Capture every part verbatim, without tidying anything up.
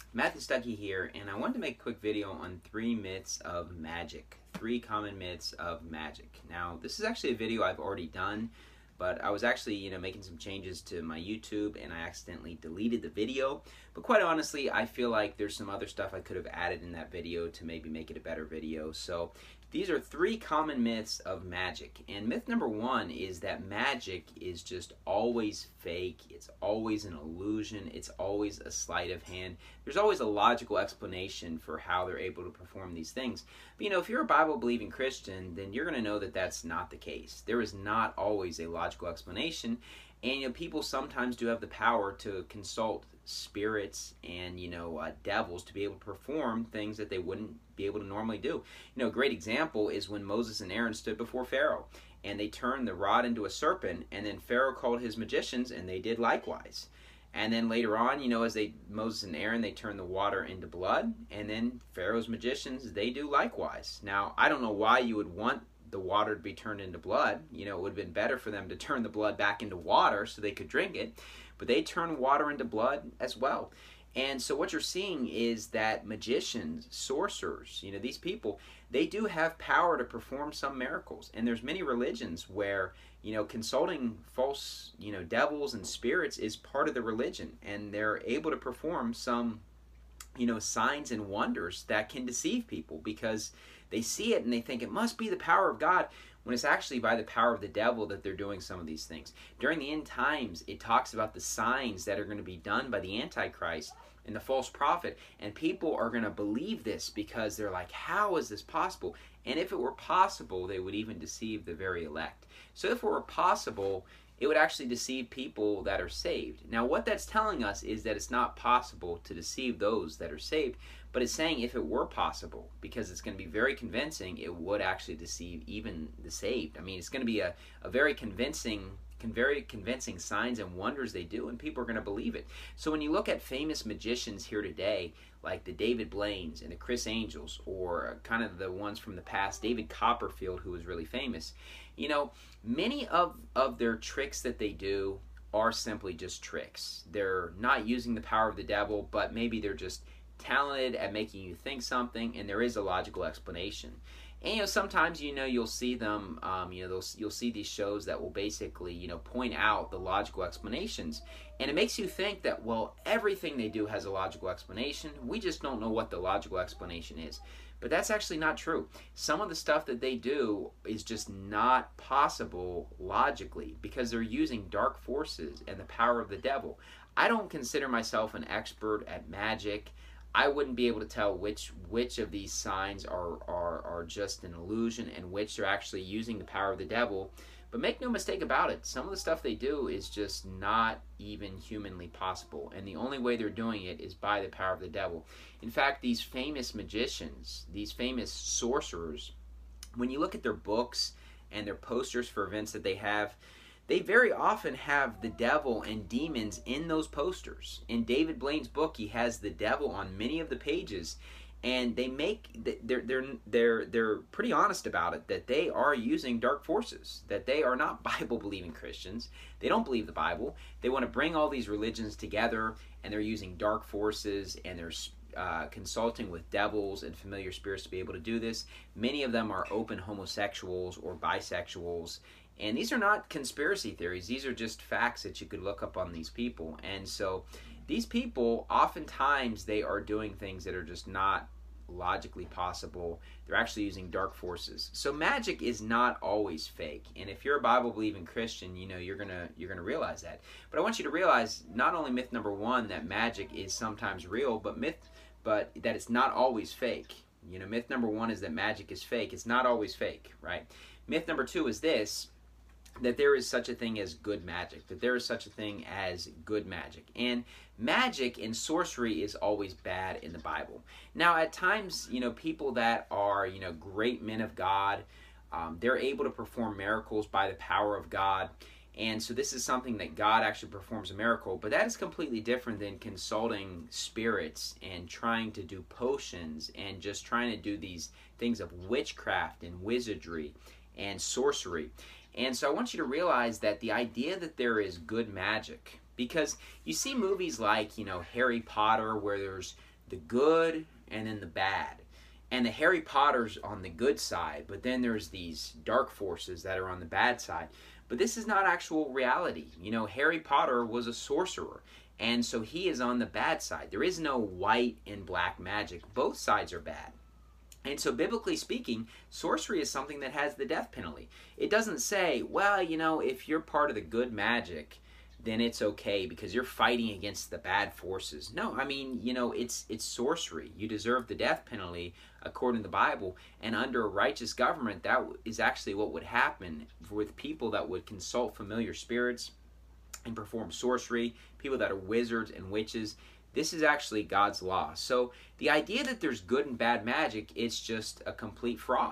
Matthew Stuckey here, and I wanted to make a quick video on three myths of magic. Three common myths of magic. Now, this is actually a video I've already done, but I was actually, you know, making some changes to my YouTube, and I accidentally deleted the video. But quite honestly, I feel like there's some other stuff I could have added in that video to maybe make it a better video. So these are three common myths of magic. And myth number one is that magic is just always fake. It's always an illusion. It's always a sleight of hand. There's always a logical explanation for how they're able to perform these things. But you know, if you're a Bible-believing Christian, then you're going to know that that's not the case. There is not always a logical explanation. And you know, people sometimes do have the power to consult spirits and you know uh, devils to be able to perform things that they wouldn't be able to normally do. You know, a great example is when Moses and Aaron stood before Pharaoh, and they turned the rod into a serpent, and then Pharaoh called his magicians, and they did likewise. And then later on, you know, as they Moses and Aaron, they turned the water into blood, and then Pharaoh's magicians, they do likewise. Now, I don't know why you would want the water to be turned into blood. You know, it would have been better for them to turn the blood back into water so they could drink it. But they turn water into blood as well. And so what you're seeing is that magicians, sorcerers, you know, these people, they do have power to perform some miracles. And there's many religions where, you know, consulting false, you know, devils and spirits is part of the religion. And they're able to perform some, you know, signs and wonders that can deceive people because they see it and they think it must be the power of God, when it's actually by the power of the devil that they're doing some of these things. During the end times, it talks about the signs that are going to be done by the Antichrist and the false prophet, and people are going to believe this because they're like, how is this possible? And if it were possible, they would even deceive the very elect. So if it were possible, it would actually deceive people that are saved. Now, what that's telling us is that it's not possible to deceive those that are saved, but it's saying if it were possible, because it's going to be very convincing, it would actually deceive even the saved. I mean, it's going to be a, a very convincing, con very convincing signs and wonders they do, and people are going to believe it. So when you look at famous magicians here today, like the David Blaines and the Criss Angels, or kind of the ones from the past, David Copperfield, who was really famous, you know, many of, of their tricks that they do are simply just tricks. They're not using the power of the devil, but maybe they're just talented at making you think something, and there is a logical explanation. And you know, sometimes you know you'll see them, um, you know, they'll, you'll see these shows that will basically you know point out the logical explanations, and it makes you think that well, everything they do has a logical explanation. We just don't know what the logical explanation is. But that's actually not true. Some of the stuff that they do is just not possible logically because they're using dark forces and the power of the devil. I don't consider myself an expert at magic. I wouldn't be able to tell which which of these signs are, are, are just an illusion and which are actually using the power of the devil. But make no mistake about it, some of the stuff they do is just not even humanly possible. And the only way they're doing it is by the power of the devil. In fact, these famous magicians, these famous sorcerers, when you look at their books and their posters for events that they have, they very often have the devil and demons in those posters. In David Blaine's book, he has the devil on many of the pages, and they make they're they're they're they're pretty honest about it that they are using dark forces, that they are not Bible-believing Christians. They don't believe the Bible. They want to bring all these religions together, and they're using dark forces, and they're uh, consulting with devils and familiar spirits to be able to do this. Many of them are open homosexuals or bisexuals. And these are not conspiracy theories. These are just facts that you could look up on these people. And so these people, oftentimes, they are doing things that are just not logically possible. They're actually using dark forces. So magic is not always fake. And if you're a Bible-believing Christian, you know, you're gonna you're gonna realize that. But I want you to realize not only myth number one, that magic is sometimes real, but myth but that it's not always fake. You know, myth number one is that magic is fake. It's not always fake, right? Myth number two is this, that there is such a thing as good magic, that there is such a thing as good magic. And magic and sorcery is always bad in the Bible. Now, at times, you know, people that are, you know, great men of God, um, they're able to perform miracles by the power of God. And so this is something that God actually performs a miracle, but that is completely different than consulting spirits and trying to do potions and just trying to do these things of witchcraft and wizardry and sorcery. And so I want you to realize that the idea that there is good magic, because you see movies like, you know, Harry Potter, where there's the good and then the bad. And the Harry Potter's on the good side, but then there's these dark forces that are on the bad side. But this is not actual reality. You know, Harry Potter was a sorcerer, and so he is on the bad side. There is no white and black magic. Both sides are bad. And so biblically speaking, sorcery is something that has the death penalty. It doesn't say, well, you know, if you're part of the good magic, then it's okay because you're fighting against the bad forces. No, I mean, you know, it's it's sorcery. You deserve the death penalty according to the Bible, and under a righteous government, that is actually what would happen with people that would consult familiar spirits and perform sorcery, people that are wizards and witches. This is actually God's law. So the idea that there's good and bad magic, it's just a complete fraud.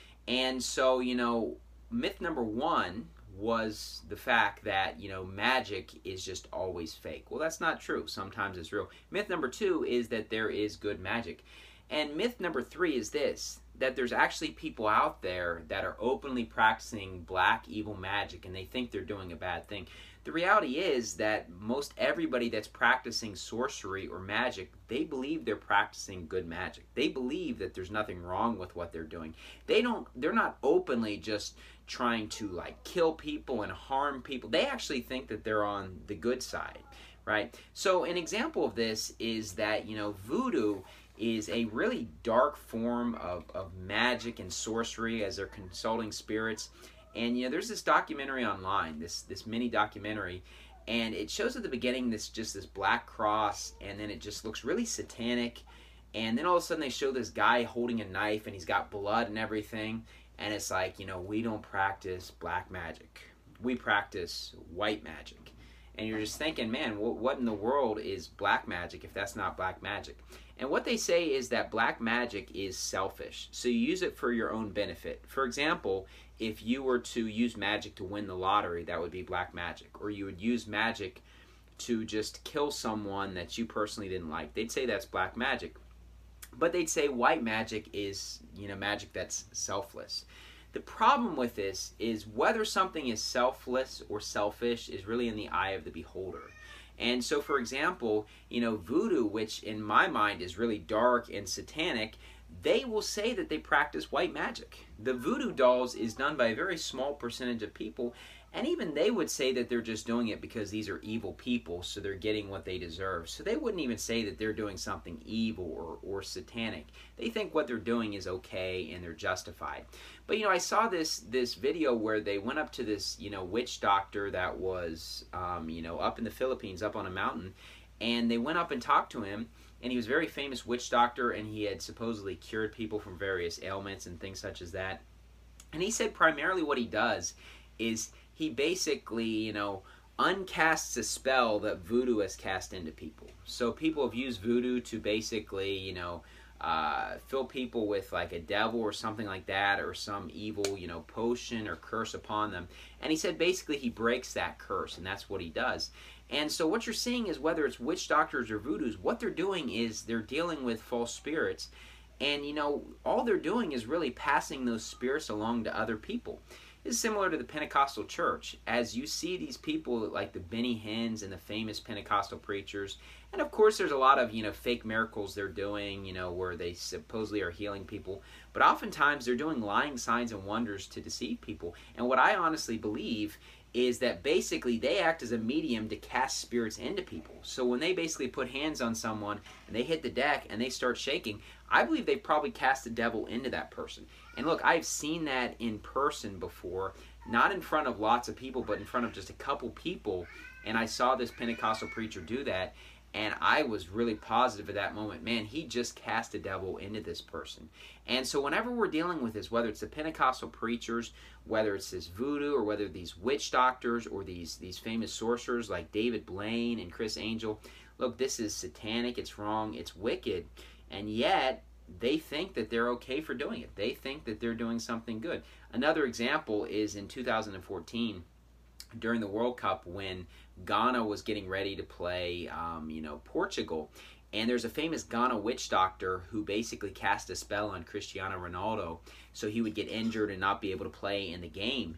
And so, you know, myth number one was the fact that, you know, magic is just always fake. Well, that's not true. Sometimes it's real. Myth number two is that there is good magic. And myth number three is this, that there's actually people out there that are openly practicing black evil magic and they think they're doing a bad thing. The reality is that most everybody that's practicing sorcery or magic, they believe they're practicing good magic. They believe that there's nothing wrong with what they're doing. They don't, they're not openly just trying to like kill people and harm people. They actually think that they're on the good side, right? So an example of this is that, you know, voodoo is a really dark form of, of magic and sorcery as they're consulting spirits. And, you know, there's this documentary online, this this mini documentary, and it shows at the beginning this just this black cross, and then it just looks really satanic. And then all of a sudden they show this guy holding a knife, and he's got blood and everything. And it's like, you know, we don't practice black magic. We practice white magic. And you're just thinking, man, what, what in the world is black magic if that's not black magic? And what they say is that black magic is selfish. So you use it for your own benefit. For example, if you were to use magic to win the lottery, that would be black magic. Or you would use magic to just kill someone that you personally didn't like. They'd say that's black magic. But they'd say white magic is, you know, magic that's selfless. The problem with this is whether something is selfless or selfish is really in the eye of the beholder. And so, for example, you know, voodoo, which in my mind is really dark and satanic, they will say that they practice white magic. The voodoo dolls is done by a very small percentage of people, and even they would say that they're just doing it because these are evil people, so they're getting what they deserve. So they wouldn't even say that they're doing something evil or, or satanic. They think what they're doing is okay and they're justified. But, you know, I saw this this video where they went up to this, you know, witch doctor that was, um, you know, up in the Philippines, up on a mountain, and they went up and talked to him. And he was a very famous witch doctor, and he had supposedly cured people from various ailments and things such as that. And he said primarily what he does is he basically, you know, uncasts a spell that voodoo has cast into people. So people have used voodoo to basically, you know, uh, fill people with like a devil or something like that, or some evil, you know, potion or curse upon them. And he said basically he breaks that curse, and that's what he does. And so what you're seeing is whether it's witch doctors or voodoos, what they're doing is they're dealing with false spirits. And, you know, all they're doing is really passing those spirits along to other people. It's similar to the Pentecostal church. As you see these people like the Benny Hinns and the famous Pentecostal preachers, and of course there's a lot of, you know, fake miracles they're doing, you know, where they supposedly are healing people. But oftentimes they're doing lying signs and wonders to deceive people. And what I honestly believe is that basically they act as a medium to cast spirits into people. So when they basically put hands on someone and they hit the deck and they start shaking, I believe they probably cast the devil into that person. And look, I've seen that in person before, not in front of lots of people, but in front of just a couple people. And I saw this Pentecostal preacher do that, and I was really positive at that moment, man, he just cast a devil into this person. And so whenever we're dealing with this, whether it's the Pentecostal preachers, whether it's this voodoo, or whether these witch doctors, or these, these famous sorcerers like David Blaine and Chris Angel, look, this is satanic, it's wrong, it's wicked, and yet they think that they're okay for doing it. They think that they're doing something good. Another example is in two thousand fourteen, during the World Cup, when Ghana was getting ready to play, um, you know, Portugal. And there's a famous Ghana witch doctor who basically cast a spell on Cristiano Ronaldo so he would get injured and not be able to play in the game.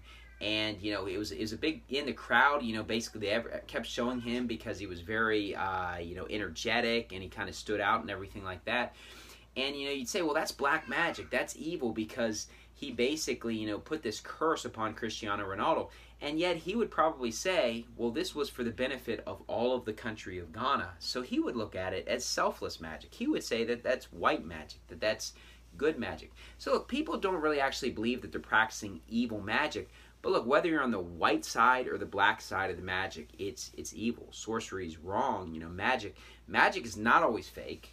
And, you know, it was, it was a big, in the crowd, you know, basically they ever, kept showing him because he was very, uh, you know, energetic, and he kind of stood out and everything like that. And, you know, you'd say, well, that's black magic. That's evil because he basically, you know, put this curse upon Cristiano Ronaldo. And yet he would probably say, well, this was for the benefit of all of the country of Ghana. So he would look at it as selfless magic. He would say that that's white magic, that that's good magic. So look, people don't really actually believe that they're practicing evil magic. But look, whether you're on the white side or the black side of the magic, it's it's evil. Sorcery is wrong. You know, magic magic is not always fake.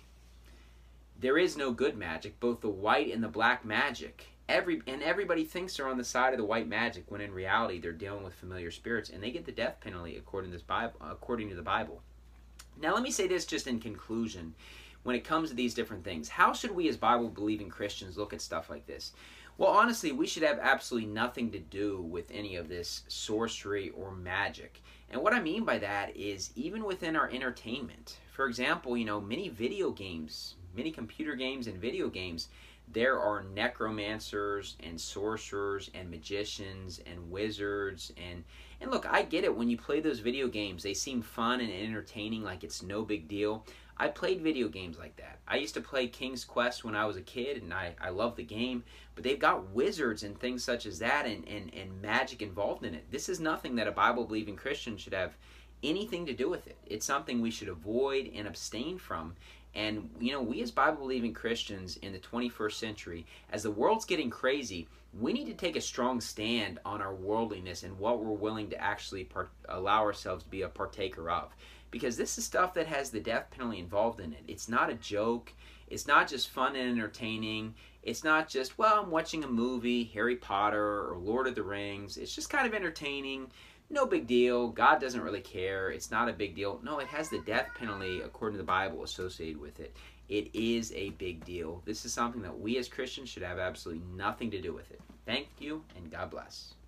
There is no good magic. Both the white and the black magic, every and everybody thinks they're on the side of the white magic, when in reality they're dealing with familiar spirits, and they get the death penalty according to this Bible. According to the Bible. Now, let me say this just in conclusion. When it comes to these different things, how should we as Bible-believing Christians look at stuff like this? Well, honestly, we should have absolutely nothing to do with any of this sorcery or magic. And what I mean by that is even within our entertainment. For example, you know, many video games, many computer games and video games, there are necromancers and sorcerers and magicians and wizards. And, and look, I get it. When you play those video games, they seem fun and entertaining, like it's no big deal. I played video games like that. I used to play King's Quest when I was a kid, and I, I love the game. But they've got wizards and things such as that, and, and, and magic involved in it. This is nothing that a Bible-believing Christian should have anything to do with it. It's something we should avoid and abstain from. And, you know, we as Bible-believing Christians in the twenty-first century, as the world's getting crazy, we need to take a strong stand on our worldliness and what we're willing to actually part- allow ourselves to be a partaker of. Because this is stuff that has the death penalty involved in it. It's not a joke. It's not just fun and entertaining. It's not just, well, I'm watching a movie, Harry Potter or Lord of the Rings. It's just kind of entertaining. No big deal. God doesn't really care. It's not a big deal. No, it has the death penalty, according to the Bible, associated with it. It is a big deal. This is something that we as Christians should have absolutely nothing to do with it. Thank you, and God bless.